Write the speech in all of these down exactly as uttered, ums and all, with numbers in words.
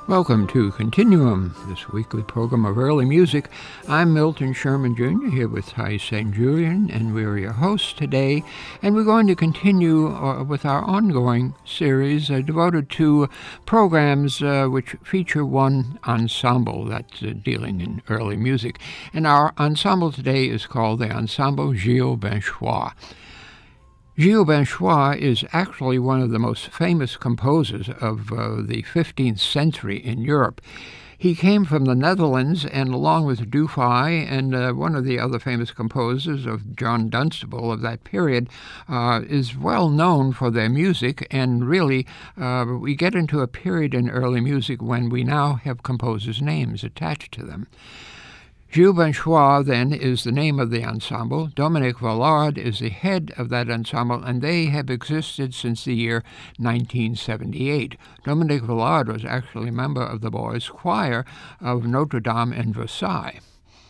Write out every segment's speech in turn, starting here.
Welcome to Continuum, this weekly program of early music. I'm Milton Sherman Junior here with Ty Saint Julian, and we're your hosts today. And we're going to continue uh, with our ongoing series uh, devoted to programs uh, which feature one ensemble that's uh, dealing in early music. And our ensemble today is called the Ensemble Gilles Benchois. Gilles Benchois is actually one of the most famous composers of uh, the fifteenth century in Europe. He came from the Netherlands, and along with Dufay and uh, one of the other famous composers of John Dunstable of that period, uh, is well known for their music, and really uh, we get into a period in early music when we now have composers' names attached to them. Gilles Benchois, then, is the name of the ensemble. Dominique Vallard is the head of that ensemble, and they have existed since the year nineteen seventy-eight. Dominique Vallard was actually a member of the boys' choir of Notre Dame in Versailles.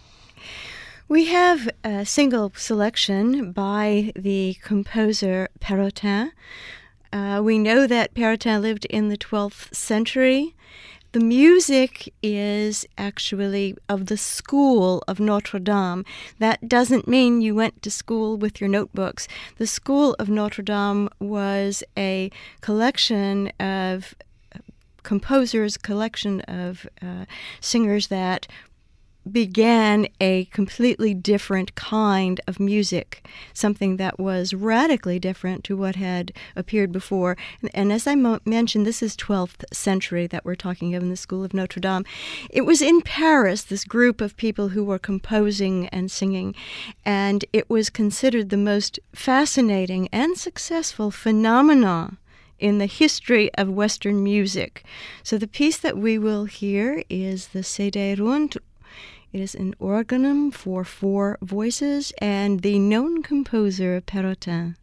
We have a single selection by the composer Perrotin. Uh, we know that Perrotin lived in the twelfth century. The music is actually of the school of Notre Dame. That doesn't mean you went to school with your notebooks. The school of Notre Dame was a collection of composers, collection of uh, singers that began a completely different kind of music, something that was radically different to what had appeared before. And, and as I mo- mentioned, this is twelfth century that we're talking of in the School of Notre Dame. It was in Paris, this group of people who were composing and singing, and it was considered the most fascinating and successful phenomenon in the history of Western music. So the piece that we will hear is the Cédé Rund. It is an organum for four voices, and the known composer Perrotin.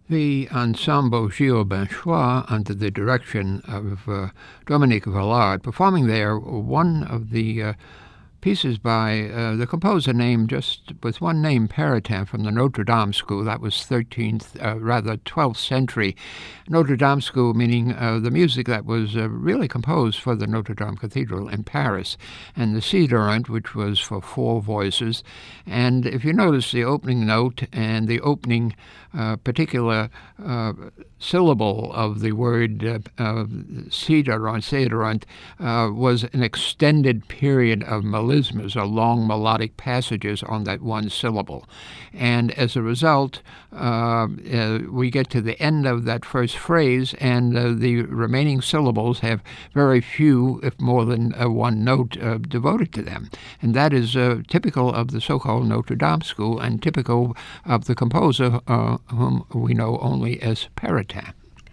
The Ensemble Gilles Benchois, under the direction of uh, Dominique Vallard, performing there one of the uh, pieces by uh, the composer named just with one name, Peritin, from the Notre Dame School. That was thirteenth, uh, rather twelfth century Notre Dame School, meaning uh, the music that was uh, really composed for the Notre Dame Cathedral in Paris, and the Si d'Orient, which was for four voices. And if you notice the opening note and the opening uh, particular uh, syllable of the word uh, uh, Si d'Orient, Si d'Orient, uh, was an extended period of melismas, or long melodic passages on that one syllable. And as a result, uh, uh, we get to the end of that first phrase, and uh, the remaining syllables have very few, if more than uh, one note uh, devoted to them. And that is uh, typical of the so-called Notre Dame School, and typical of the composer uh, whom we know only as Peritin.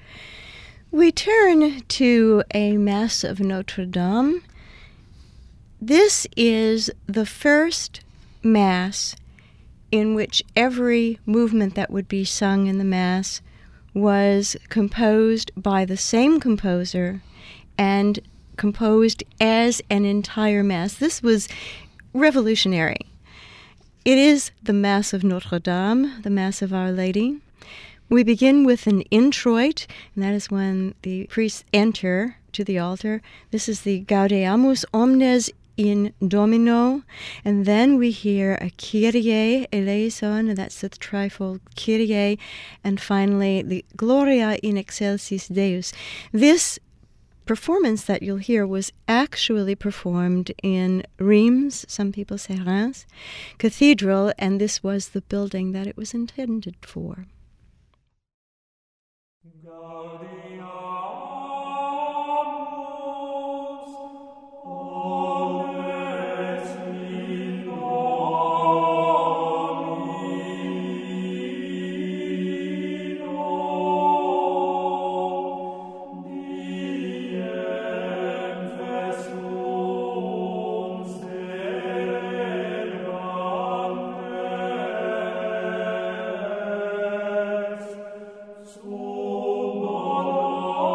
We turn to a Mass of Notre Dame. This is the first Mass in which every movement that would be sung in the Mass was composed by the same composer and composed as an entire Mass. This was revolutionary. It is the Mass of Notre Dame, the Mass of Our Lady. We begin with an introit, and that is when the priests enter to the altar. This is the Gaudeamus Omnes in Domino, and then we hear a Kyrie eleison, and that's the trifold Kyrie, and finally the Gloria in excelsis Deus. This performance that you'll hear was actually performed in Reims, some people say Reims, Cathedral, and this was the building that it was intended for. So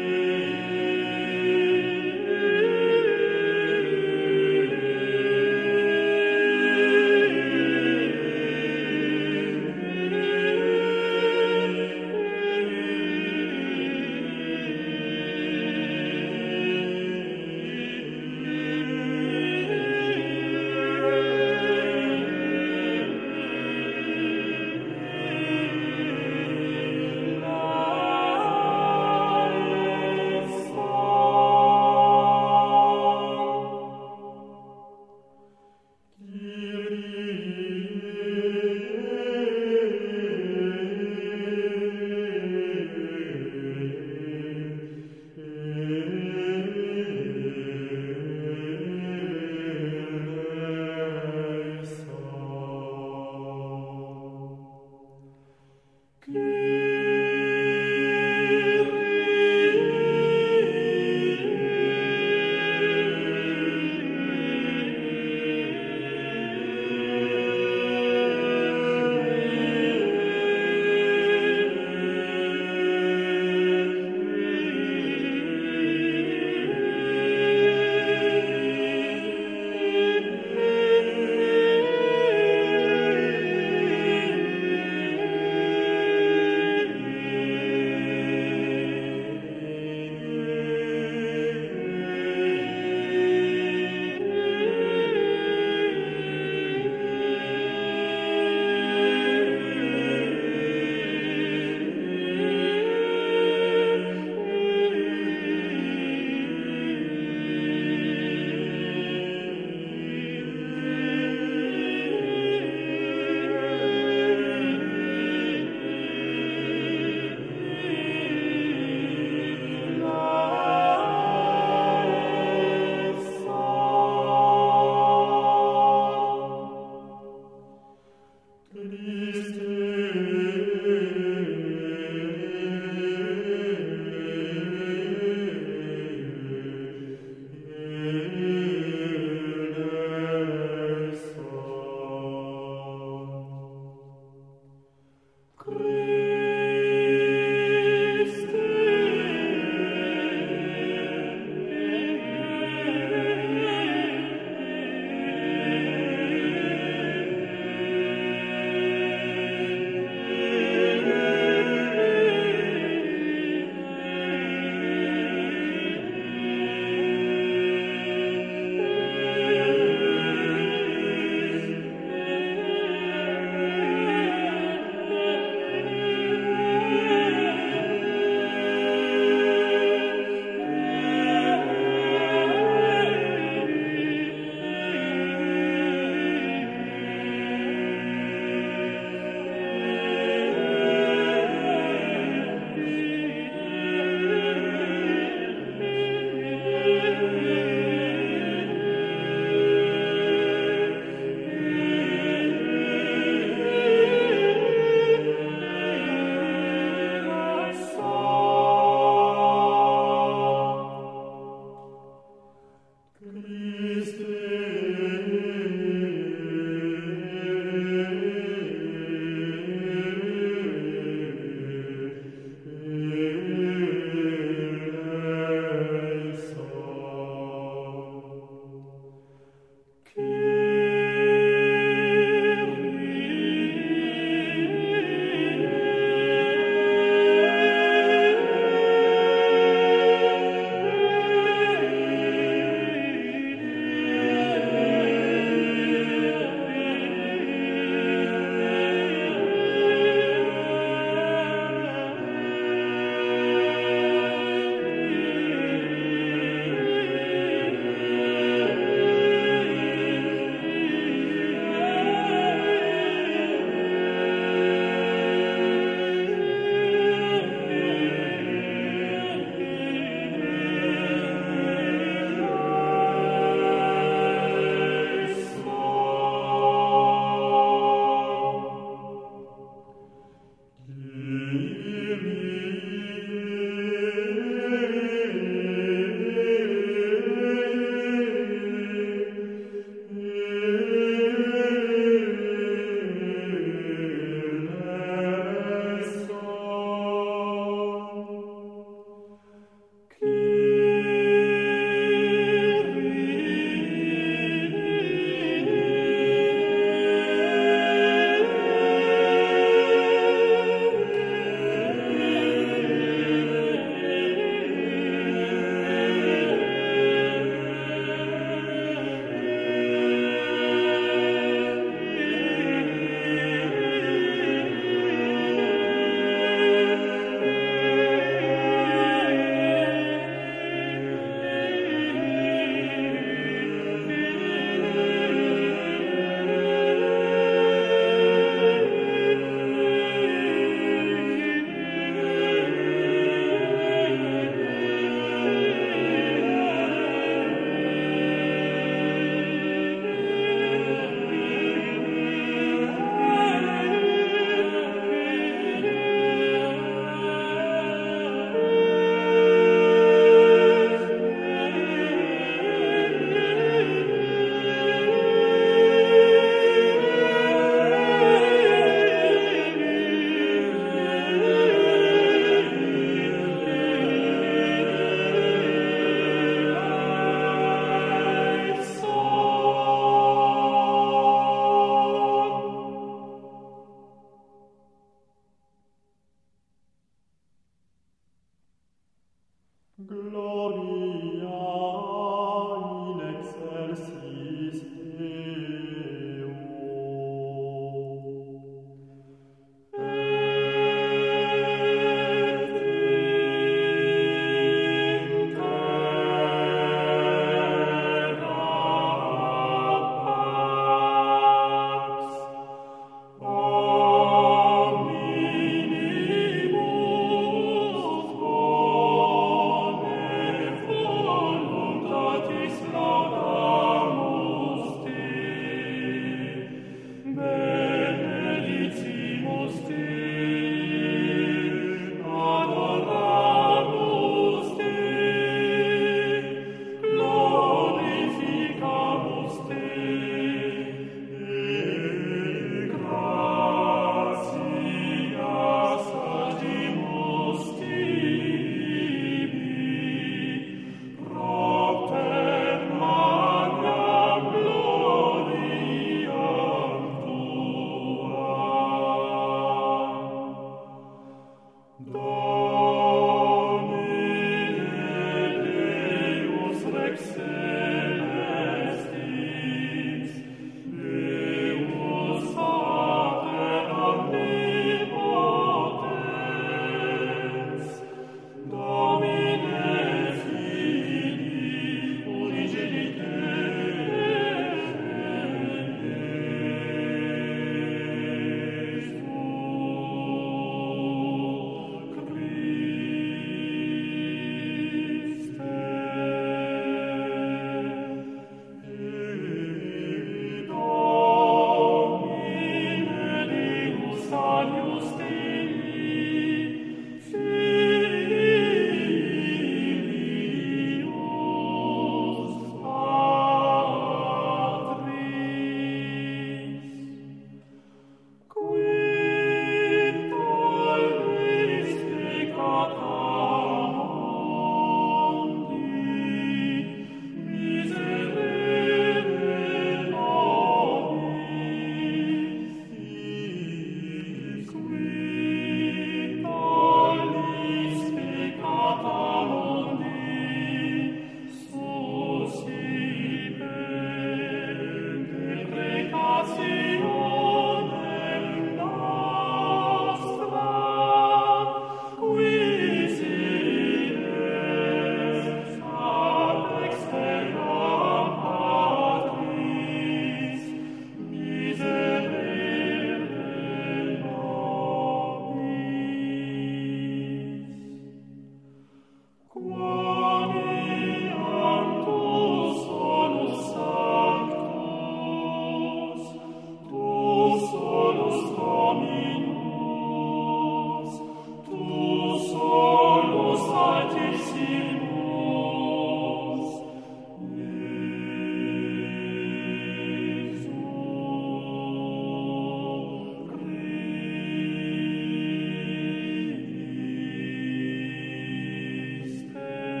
Christe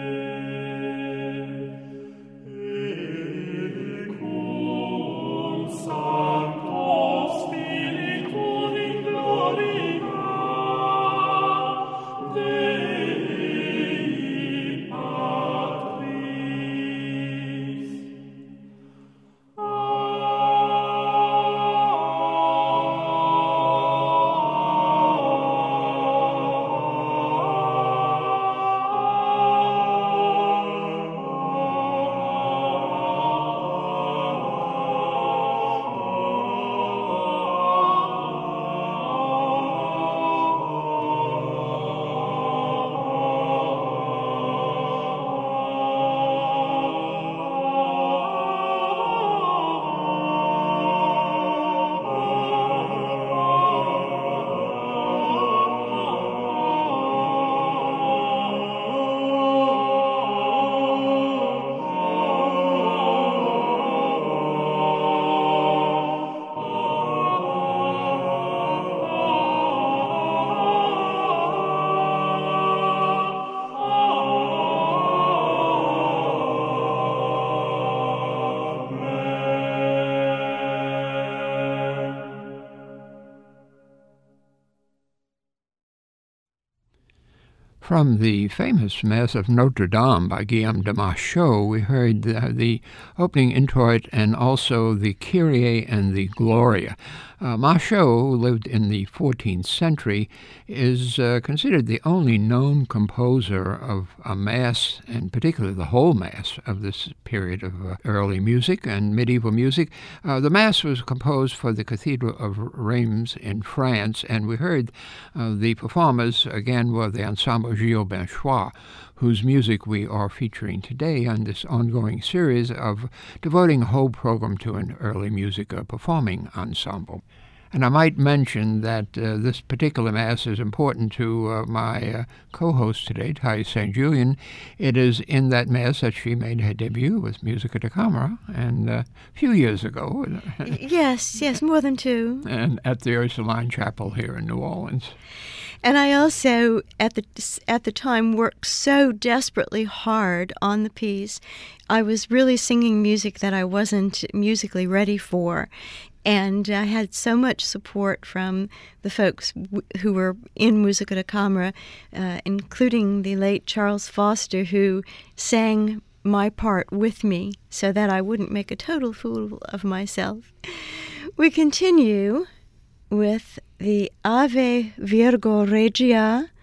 From the famous Mass of Notre Dame by Guillaume de Machaut, we heard uh, the opening introit and also the Kyrie and the Gloria. Uh, Machaut, who lived in the fourteenth century, is uh, considered the only known composer of a Mass, and particularly the whole Mass of this period of uh, early music and medieval music. Uh, the Mass was composed for the Cathedral of Reims in France, and we heard uh, the performers, again, were the Ensemble Gilles Benchois, whose music we are featuring today on this ongoing series of devoting a whole program to an early music uh, performing ensemble. And I might mention that uh, this particular Mass is important to uh, my uh, co-host today, Thais Saint Julien. It is in that Mass that she made her debut with Musica da Camera, and uh, a few years ago. Yes, yes, more than two. And at the Ursuline Chapel here in New Orleans. And I also, at the at the time, worked so desperately hard on the piece. I was really singing music that I wasn't musically ready for. And I had so much support from the folks w- who were in Musica da Camera, uh, including the late Charles Foster, who sang my part with me so that I wouldn't make a total fool of myself. We continue with the Ave Virgo Regia.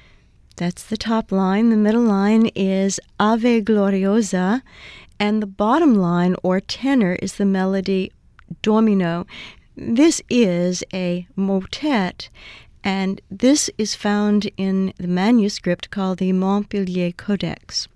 That's the top line. The middle line is Ave Gloriosa, and the bottom line, or tenor, is the melody Domino. This is a motet, and this is found in the manuscript called the Montpellier Codex.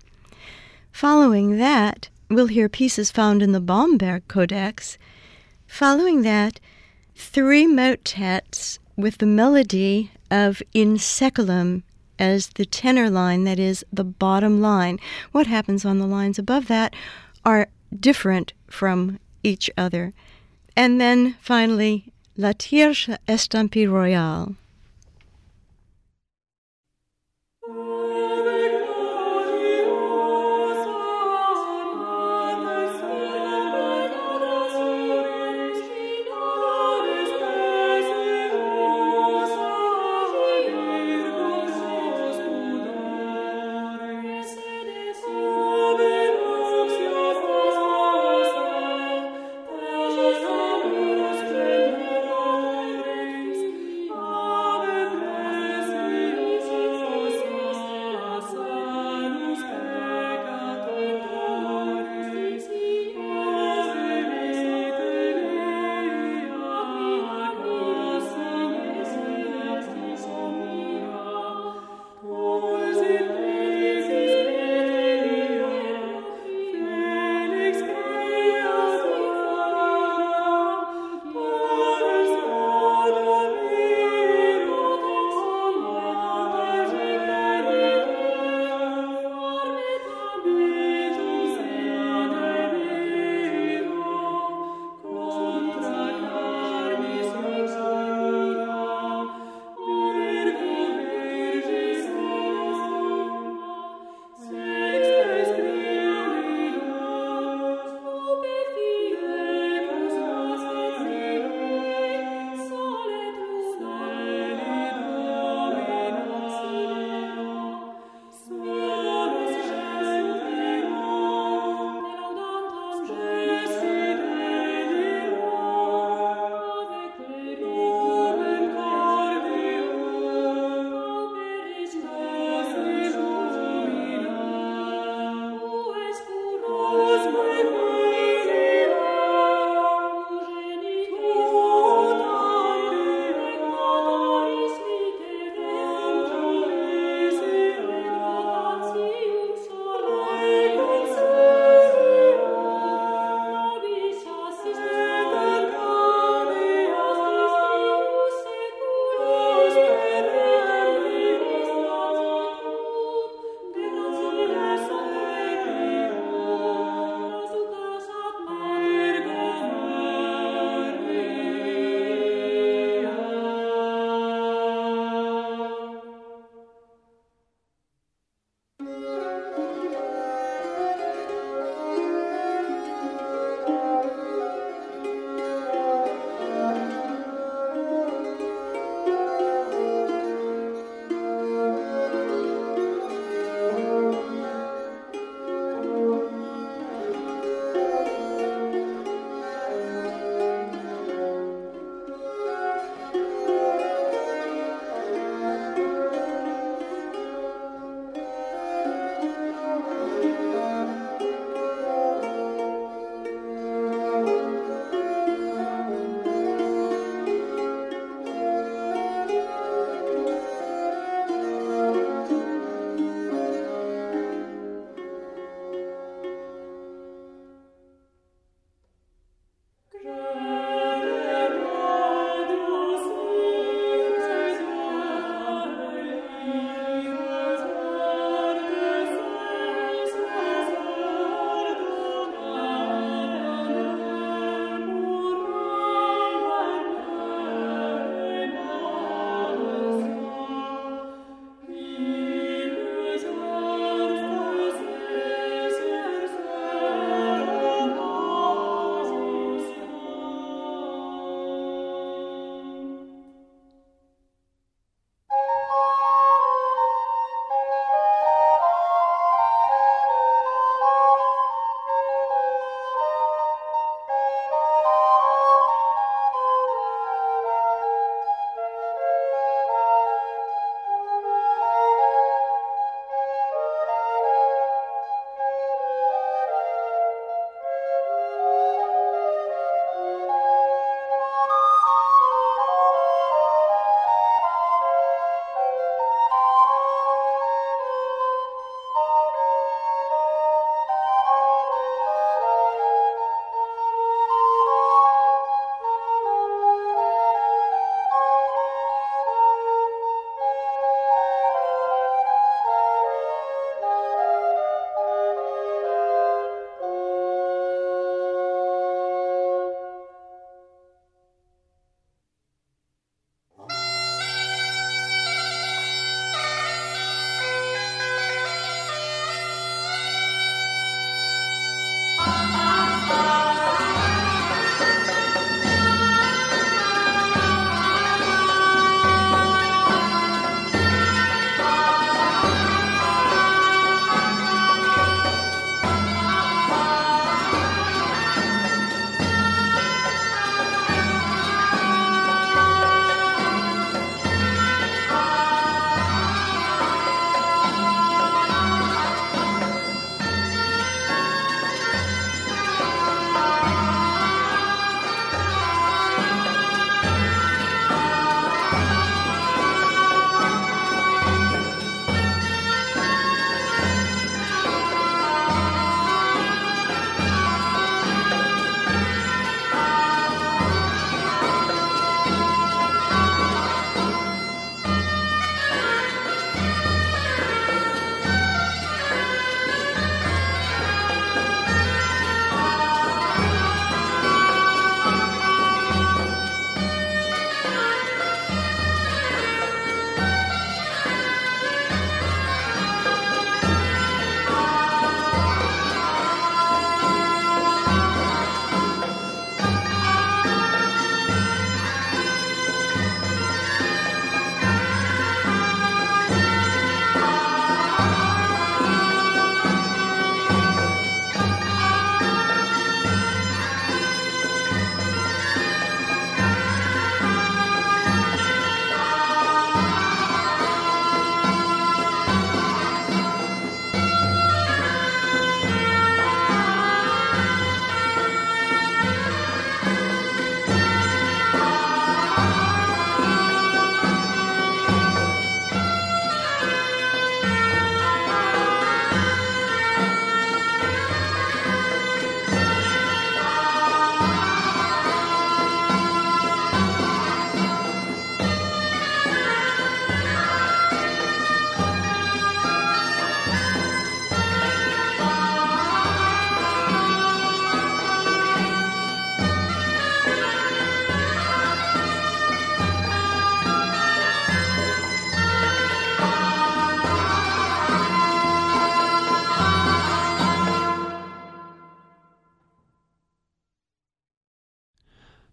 Following that, we'll hear pieces found in the Bamberg Codex. Following that, three motets with the melody of In Seculum as the tenor line, that is the bottom line. What happens on the lines above that are different from each other. And then finally, La Tierce Estampille Royale. Oh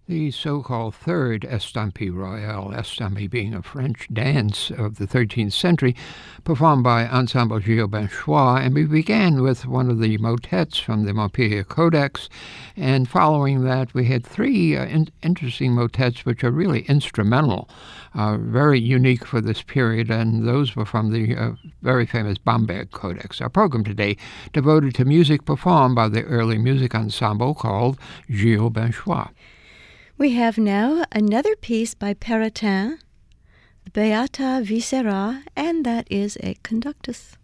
The so-called third Estampie Royale, Estampie being a French dance of the thirteenth century, performed by Ensemble Gilles Benchois, and we began with one of the motets from the Montpellier Codex, and following that we had three uh, in- interesting motets which are really instrumental, uh, very unique for this period, and those were from the uh, very famous Bamberg Codex. Our program today devoted to music performed by the early music ensemble called Gilles Benchois. We have now another piece by Perotin, Beata Viscera, and that is a conductus.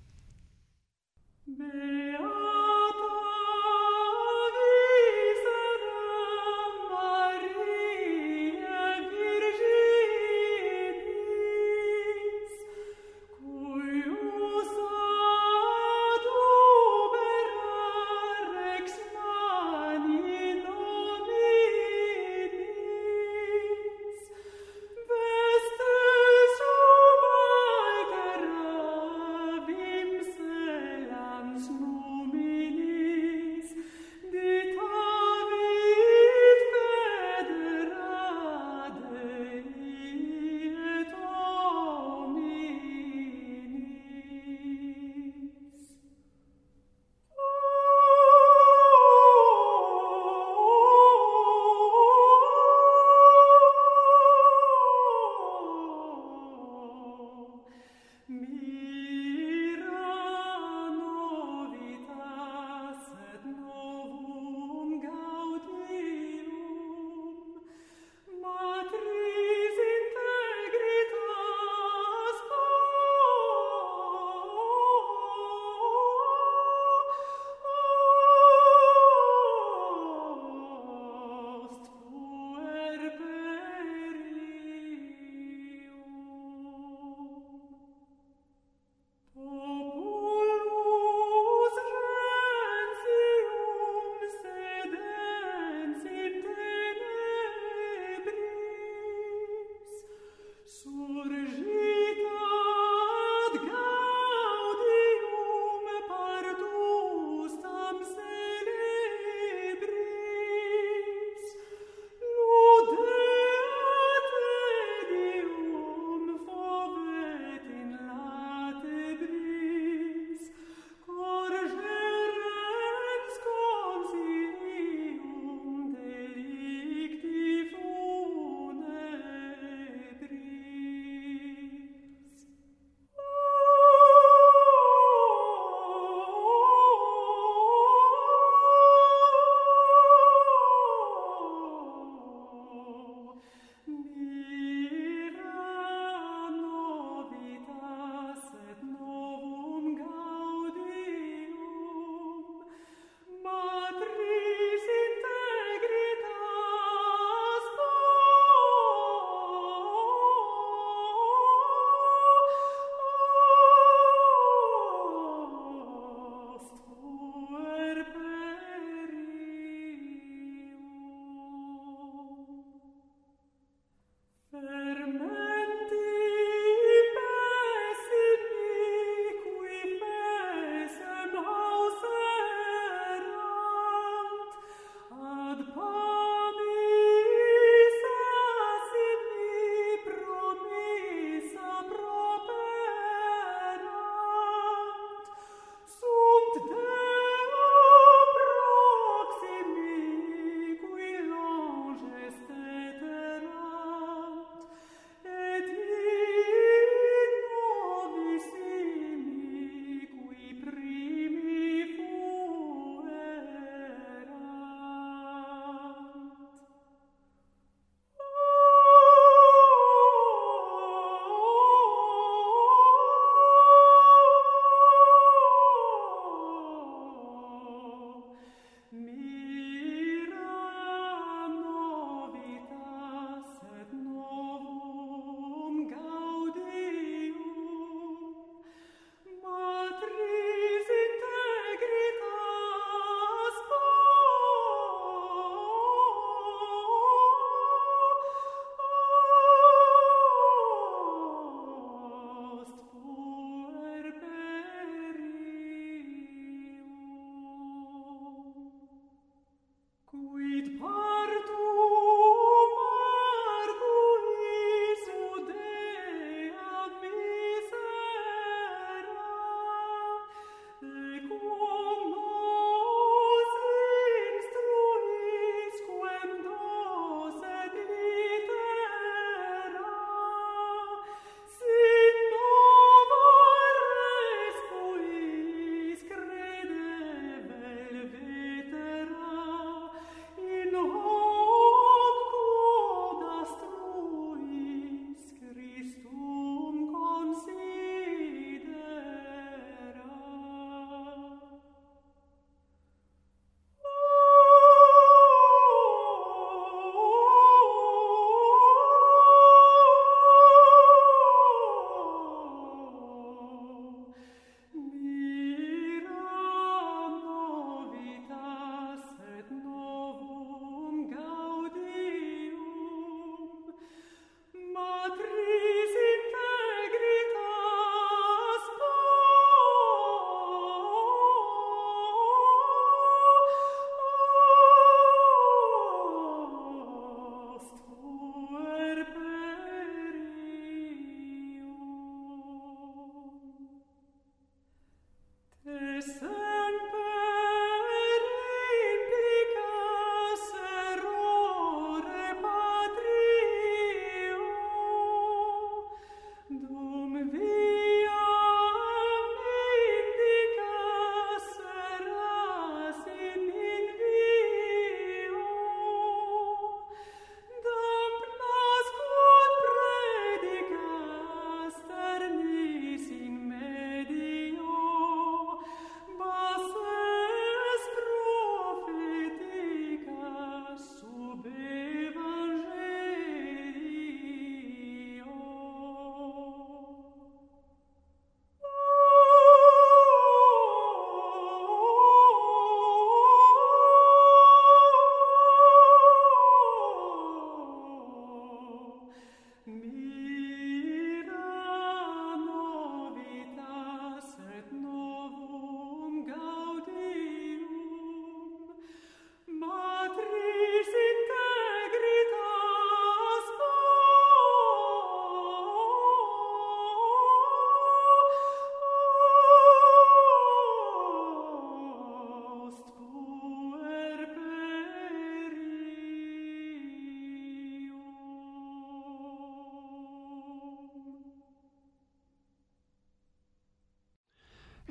Be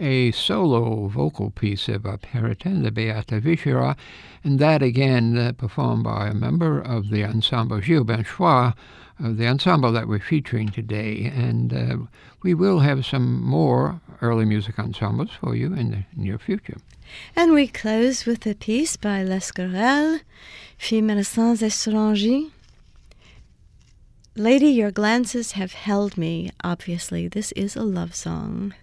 a solo vocal piece of uh, Perotin, the Beata Viscera, and that again uh, performed by a member of the ensemble Gilles Benchois, of the ensemble that we're featuring today. And uh, we will have some more early music ensembles for you in the near future. And we close with a piece by Lescarel, Filles sans étranger. Lady, your glances have held me. Obviously, this is a love song.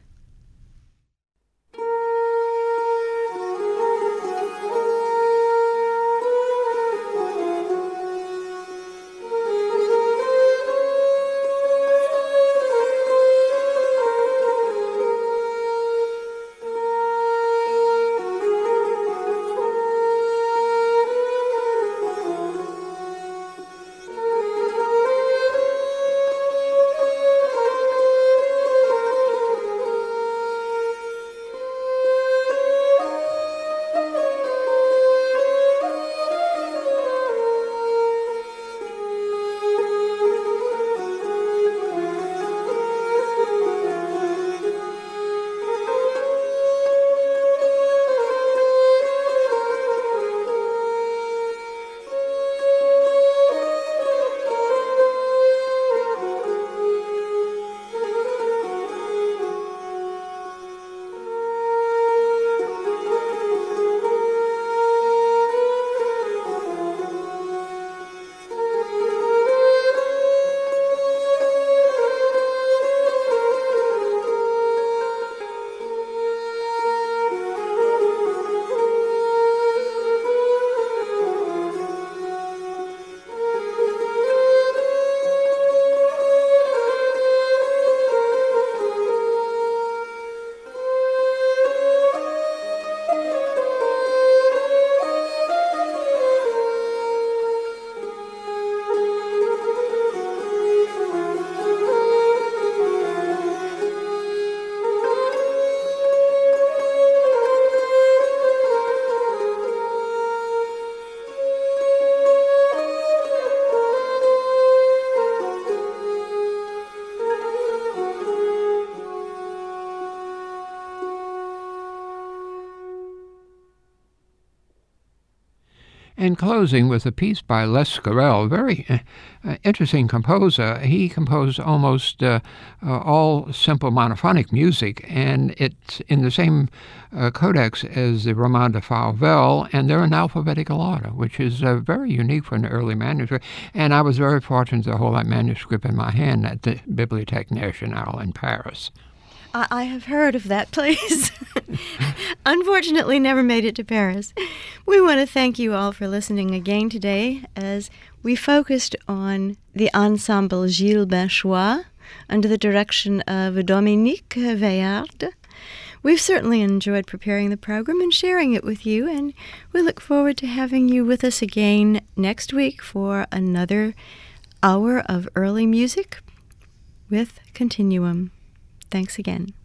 And closing with a piece by Lescarel, very uh, uh, interesting composer. He composed almost uh, uh, all simple monophonic music, and it's in the same uh, codex as the Roman de Falvel, and they're in alphabetical order, which is uh, very unique for an early manuscript. And I was very fortunate to hold that manuscript in my hand at the Bibliothèque Nationale in Paris. I have heard of that place. Unfortunately, never made it to Paris. We want to thank you all for listening again today as we focused on the ensemble Gilles Benchois under the direction of Dominique Veillard. We've certainly enjoyed preparing the program and sharing it with you, and we look forward to having you with us again next week for another hour of early music with Continuum. Thanks again.